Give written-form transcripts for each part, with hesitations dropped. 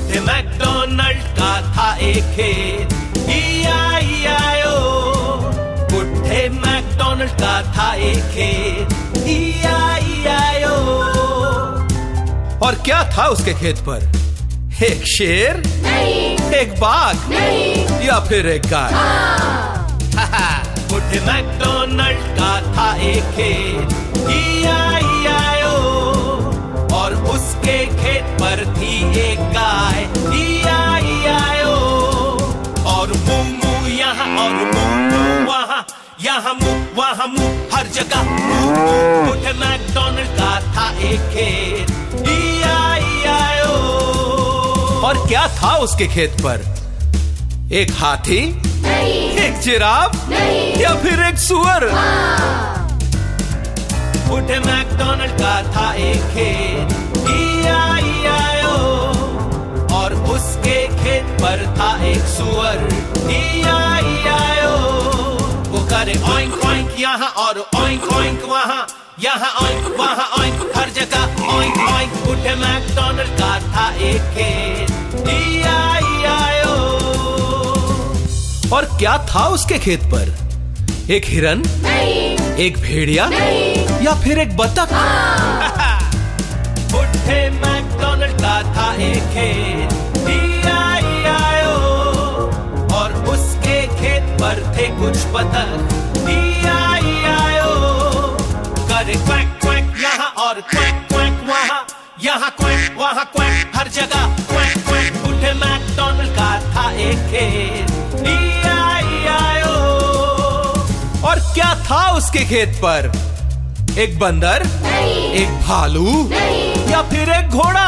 बुढ़े मैकडोनल्ड का था एक खेत, E-I-E-I-O। बुढ़े मैकडोनल्ड का था एक खेत, E-I-E-I-O। और क्या था उसके खेत पर? एक शेर? नहीं। एक बाघ? नहीं। या फिर एक गाय? बुढ़े मैकडोनल्ड का था एक खेत, E-I-E-I-O। और उसके खेत पर थी एक गाय, E-I-E-I-O। और मू मू यहाँ और मू मू वहाँ, यहाँ मू वहाँ मू, हर जगह मू मू। बुढ़े मैकडोनल्ड का था एक खेत, E-I-E-I-O। और क्या था उसके खेत पर? एक हाथी? नहीं। एक जिराफ? नहीं। या फिर एक सुअर? बुढ़े मैकडोनल्ड का था एक खेत, E-I-E-I-O। और उसके खेत पर था एक सुअर, E-I-E-I-O। वो करे ओइंक ओइंक यहाँ और ओइंक ओइंक वहाँ, यहाँ ओइंक वहाँ ओइंक, हर जगह ओइंक ओइंक। बुढ़े मैकडोनल्ड का था एक खेत, E-I-E-I-O। और क्या था उसके खेत पर? एक हिरन? नहीं। एक भेड़िया? नहीं। या फिर एक बतख? बुढ़े मैकडोनल्ड का था एक खेत, E-I-E-I-O। और उसके खेत पर थे कुछ बतख, E-I-E-I-O। करे क्वैक क्वैक यहाँ और क्वैक क्वैक वहाँ, यहाँ क्वैक वहाँ क्वैक, हर जगह क्वैक क्वैक। बुढ़े मैकडोनल्ड का था एक खेत, E-I-E-I-O। और क्या था उसके खेत पर? एक बंदर? नहीं। एक भालू? नहीं। या फिर एक घोड़ा?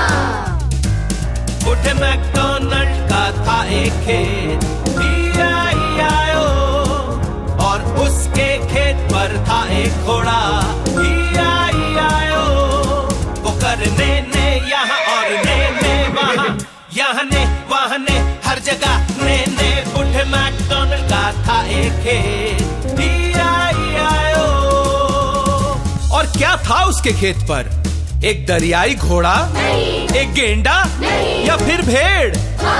बुढ़े मैकडोनल्ड का था एक खेत, E-I-E-I-O। और उसके खेत पर था एक घोड़ा, E-I-E-I-O। वो करने ने यहाँ और ने वहाँ, यहाँ ने वहाँ ने, हर जगह ने। बुढ़े मैकडोनल्ड का था एक खेत, E-I-E-I-O। और क्या था उसके खेत पर? एक दरियाई घोड़ा? नहीं। एक गेंडा? नहीं। या फिर भेड़?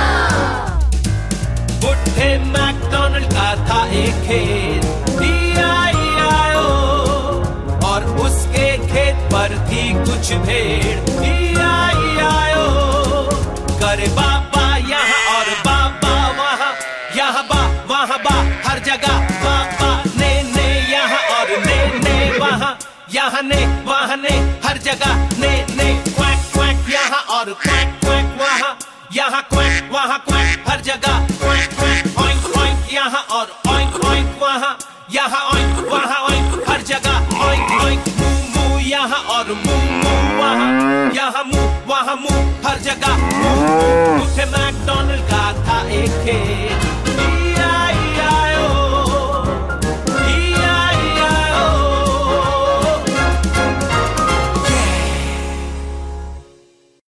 बुढ़े मैकडोनल्ड का था एक खेत, E-I-E-I-O। और उसके खेत पर थी कुछ भेड़, E-I-E-I-O। करे बाबा यहाँ और बाबा वहाँ, यहाँ बा वहाँ बा, हर जगह बाबा ने यहाँ और ने वहाँ, यहाँ ने वहाँ ने, हर जगह ने। क्वैक क्वैक यहाँ और क्वैक क्वैक वहाँ, यहाँ क्वैक वहाँ क्वैक, हर जगह क्वैक क्वैक। ओइंक ओइंक यहाँ और ओइंक ओइंक वहाँ, यहाँ ओइंक वहाँ ओइंक, हर जगह ओइंक ओइंक। मू मू यहाँ और मू मू वहाँ, यहाँ मू वहाँ मू, हर जगह मू मू। बुढ़े मैकडोनल्ड का था एक खेत,